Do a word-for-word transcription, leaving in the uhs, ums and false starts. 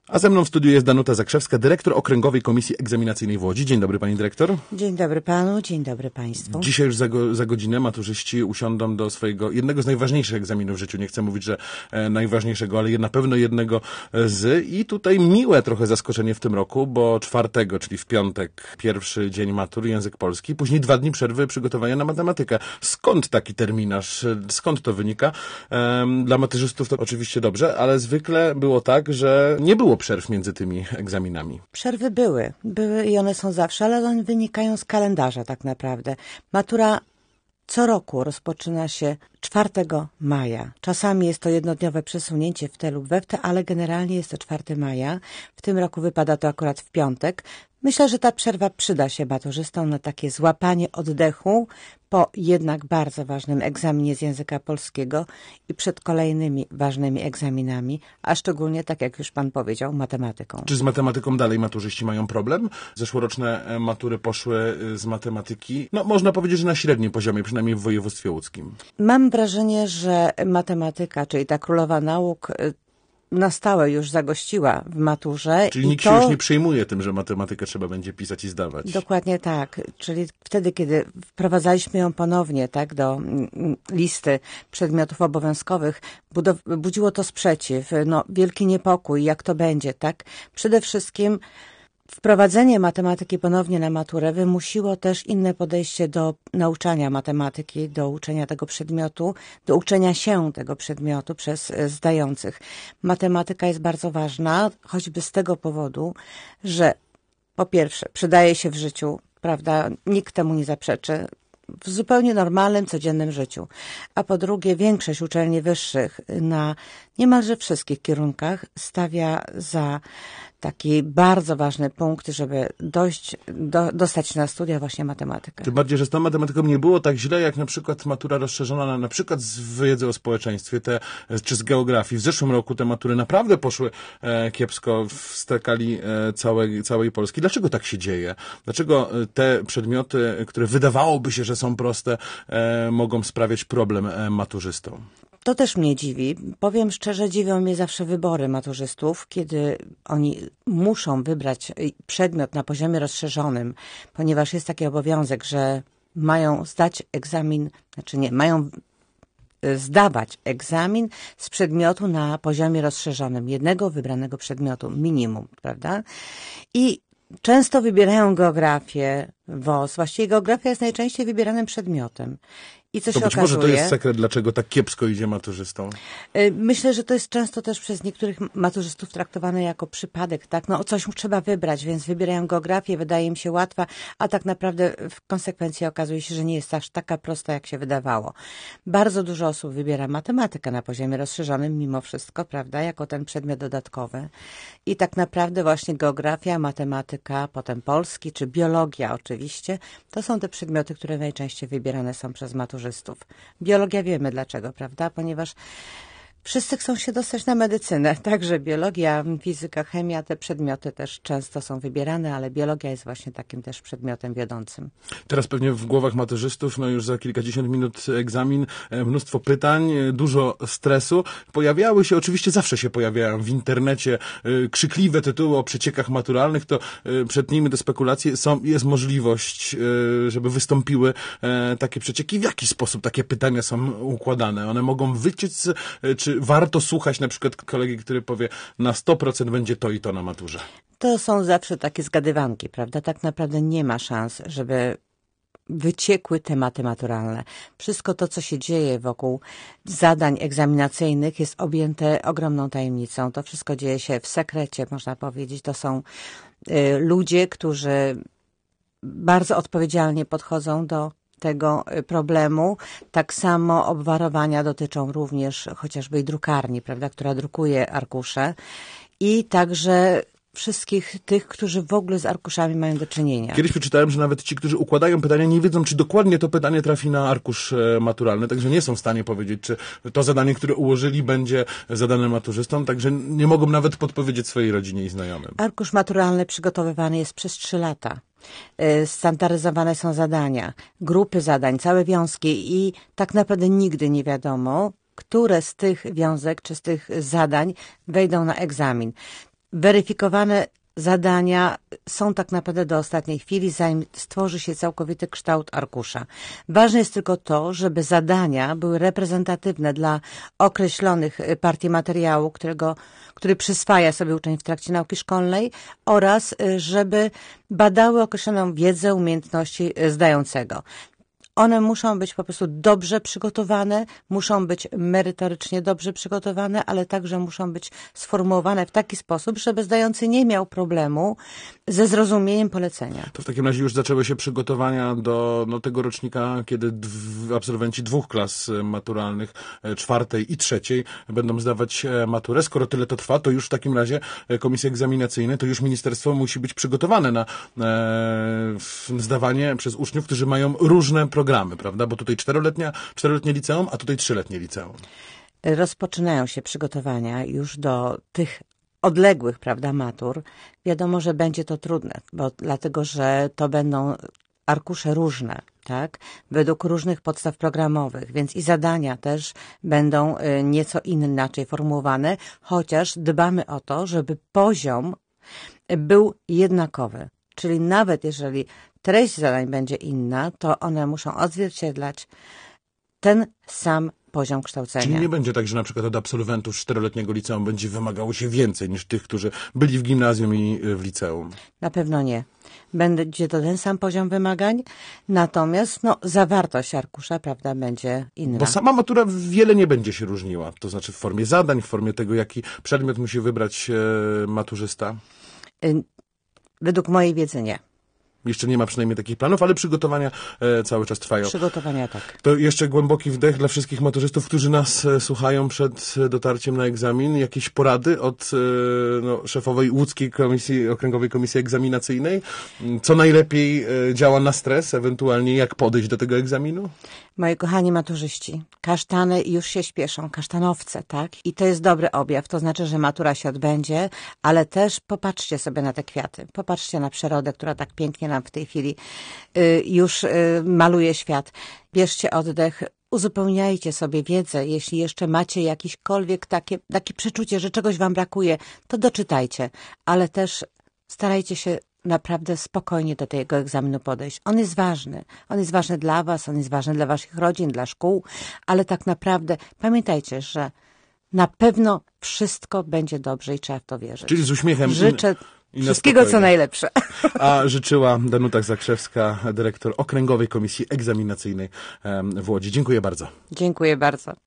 A ze mną w studiu jest Danuta Zakrzewska, dyrektor Okręgowej Komisji Egzaminacyjnej w Łodzi. Dzień dobry, pani dyrektor. Dzień dobry panu, dzień dobry państwu. Dzisiaj już za, go, za godzinę maturzyści usiądą do swojego, jednego z najważniejszych egzaminów w życiu. Nie chcę mówić, że e, najważniejszego, ale na pewno jednego z. I tutaj miłe trochę zaskoczenie w tym roku, bo czwartego, czyli w piątek, pierwszy dzień matury, język polski, później dwa dni przerwy przygotowania na matematykę. Skąd taki terminarz? Skąd to wynika? E, dla maturzystów to oczywiście dobrze, ale zwykle było tak, że nie było przerw między tymi egzaminami. Przerwy były, były i one są zawsze, ale one wynikają z kalendarza tak naprawdę. Matura co roku rozpoczyna się czwartego maja. Czasami jest to jednodniowe przesunięcie w te lub we w te, ale generalnie jest to czwartego maja. W tym roku wypada to akurat w piątek. Myślę, że ta przerwa przyda się maturzystom na takie złapanie oddechu po jednak bardzo ważnym egzaminie z języka polskiego i przed kolejnymi ważnymi egzaminami, a szczególnie, tak jak już pan powiedział, matematyką. Czy z matematyką dalej maturzyści mają problem? Zeszłoroczne matury poszły z matematyki, no można powiedzieć, że na średnim poziomie, przynajmniej w województwie łódzkim. Mam wrażenie, że matematyka, czyli ta królowa nauk, na stałe już zagościła w maturze. Czyli i nikt to... się już nie przejmuje tym, że matematykę trzeba będzie pisać i zdawać. Dokładnie tak. Czyli wtedy, kiedy wprowadzaliśmy ją ponownie tak, do listy przedmiotów obowiązkowych, budow- budziło to sprzeciw, no, wielki niepokój, jak to będzie. Tak? Przede wszystkim wprowadzenie matematyki ponownie na maturę wymusiło też inne podejście do nauczania matematyki, do uczenia tego przedmiotu, do uczenia się tego przedmiotu przez zdających. Matematyka jest bardzo ważna, choćby z tego powodu, że po pierwsze przydaje się w życiu, prawda, nikt temu nie zaprzeczy, w zupełnie normalnym, codziennym życiu. A po drugie, większość uczelni wyższych na niemalże wszystkich kierunkach stawia za taki bardzo ważny punkt, żeby dojść, do, dostać na studia właśnie matematykę. Tym bardziej, że z tą matematyką nie było tak źle, jak na przykład matura rozszerzona na, na przykład z wiedzy o społeczeństwie, te, czy z geografii. W zeszłym roku te matury naprawdę poszły e, kiepsko w skali e, całej, całej Polski. Dlaczego tak się dzieje? Dlaczego te przedmioty, które wydawałoby się, że są proste, e, mogą sprawiać problem e, maturzystom? To też mnie dziwi. Powiem szczerze, dziwią mnie zawsze wybory maturzystów, kiedy oni muszą wybrać przedmiot na poziomie rozszerzonym, ponieważ jest taki obowiązek, że mają zdać egzamin, znaczy nie, mają zdawać egzamin z przedmiotu na poziomie rozszerzonym, jednego wybranego przedmiotu, minimum, prawda? I często wybierają geografię, W O S. Właściwie geografia jest najczęściej wybieranym przedmiotem. I co to się być okazuje, może to jest sekret, dlaczego tak kiepsko idzie maturzystom? Myślę, że to jest często też przez niektórych maturzystów traktowane jako przypadek, tak? No coś trzeba wybrać, więc wybierają geografię, wydaje im się łatwa, a tak naprawdę w konsekwencji okazuje się, że nie jest aż taka prosta, jak się wydawało. Bardzo dużo osób wybiera matematykę na poziomie rozszerzonym mimo wszystko, prawda? Jako ten przedmiot dodatkowy. I tak naprawdę właśnie geografia, matematyka, potem polski czy biologia oczywiście, to są te przedmioty, które najczęściej wybierane są przez maturzystów. Biologia wiemy dlaczego, prawda? Ponieważ wszyscy chcą się dostać na medycynę. Także biologia, fizyka, chemia, te przedmioty też często są wybierane, ale biologia jest właśnie takim też przedmiotem wiodącym. Teraz pewnie w głowach maturzystów, no już za kilkadziesiąt minut egzamin, mnóstwo pytań, dużo stresu. Pojawiały się, oczywiście zawsze się pojawiają w internecie krzykliwe tytuły o przeciekach maturalnych, to przed nimi te spekulacje są, jest możliwość, żeby wystąpiły takie przecieki. W jaki sposób takie pytania są układane? One mogą wyciec, czy warto słuchać na przykład kolegi, który powie, na sto procent będzie to i to na maturze? To są zawsze takie zgadywanki, prawda? Tak naprawdę nie ma szans, żeby wyciekły tematy maturalne. Wszystko to, co się dzieje wokół zadań egzaminacyjnych, jest objęte ogromną tajemnicą. To wszystko dzieje się w sekrecie, można powiedzieć. To są y, ludzie, którzy bardzo odpowiedzialnie podchodzą do tego problemu. Tak samo obwarowania dotyczą również chociażby i drukarni, prawda, która drukuje arkusze i także wszystkich tych, którzy w ogóle z arkuszami mają do czynienia. Kiedyś przeczytałem, że nawet ci, którzy układają pytania, nie wiedzą, czy dokładnie to pytanie trafi na arkusz maturalny, także nie są w stanie powiedzieć, czy to zadanie, które ułożyli, będzie zadane maturzystom, także nie mogą nawet podpowiedzieć swojej rodzinie i znajomym. Arkusz maturalny przygotowywany jest przez trzy lata. Standaryzowane są zadania, grupy zadań, całe wiązki i tak naprawdę nigdy nie wiadomo, które z tych wiązek czy z tych zadań wejdą na egzamin. weryfikowane zadania są tak naprawdę do ostatniej chwili, zanim stworzy się całkowity kształt arkusza. Ważne jest tylko to, żeby zadania były reprezentatywne dla określonych partii materiału, którego, który przyswaja sobie uczeń w trakcie nauki szkolnej, oraz żeby badały określoną wiedzę, umiejętności zdającego. One muszą być po prostu dobrze przygotowane, muszą być merytorycznie dobrze przygotowane, ale także muszą być sformułowane w taki sposób, żeby zdający nie miał problemu ze zrozumieniem polecenia. To w takim razie już zaczęły się przygotowania do no, tego rocznika, kiedy dw, absolwenci dwóch klas maturalnych, czwartej i trzeciej, będą zdawać maturę. Skoro tyle to trwa, to już w takim razie komisje egzaminacyjne, to już ministerstwo musi być przygotowane na e, zdawanie przez uczniów, którzy mają różne programy. Programy, prawda? Bo tutaj czteroletnia, czteroletnie liceum, a tutaj trzyletnie liceum. Rozpoczynają się przygotowania już do tych odległych, prawda, matur. Wiadomo, że będzie to trudne, bo dlatego, że to będą arkusze różne, tak? Według różnych podstaw programowych, więc i zadania też będą nieco inaczej formułowane, chociaż dbamy o to, żeby poziom był jednakowy. Czyli nawet jeżeli treść zadań będzie inna, to one muszą odzwierciedlać ten sam poziom kształcenia. Czyli nie będzie tak, że na przykład od absolwentów czteroletniego liceum będzie wymagało się więcej niż tych, którzy byli w gimnazjum i w liceum? Na pewno nie. Będzie to ten sam poziom wymagań, natomiast no, zawartość arkusza, prawda, będzie inna. Bo sama matura wiele nie będzie się różniła. To znaczy w formie zadań, w formie tego, jaki przedmiot musi wybrać e, maturzysta? Według mojej wiedzy nie. Jeszcze nie ma przynajmniej takich planów, ale przygotowania e, cały czas trwają. Przygotowania tak. To jeszcze głęboki wdech dla wszystkich maturzystów, którzy nas e, słuchają przed dotarciem na egzamin. Jakieś porady od e, no, szefowej Łódzkiej Komisji, Okręgowej Komisji Egzaminacyjnej? Co najlepiej e, działa na stres, ewentualnie jak podejść do tego egzaminu? Moi kochani maturzyści, kasztany już się śpieszą, kasztanowce, tak? I to jest dobry objaw, to znaczy, że matura się odbędzie, ale też popatrzcie sobie na te kwiaty. Popatrzcie na przyrodę, która tak pięknie nam w tej chwili y, już y, maluje świat. Bierzcie oddech, uzupełniajcie sobie wiedzę. Jeśli jeszcze macie jakiekolwiek takie, takie przeczucie, że czegoś wam brakuje, to doczytajcie, ale też starajcie się naprawdę spokojnie do tego egzaminu podejść. On jest ważny. On jest ważny dla was, on jest ważny dla waszych rodzin, dla szkół, ale tak naprawdę pamiętajcie, że na pewno wszystko będzie dobrze i trzeba w to wierzyć. Czyli z uśmiechem. Życzę I wszystkiego, spokojnie. Co najlepsze. A życzyła Danuta Zakrzewska, dyrektor Okręgowej Komisji Egzaminacyjnej w Łodzi. Dziękuję bardzo. Dziękuję bardzo.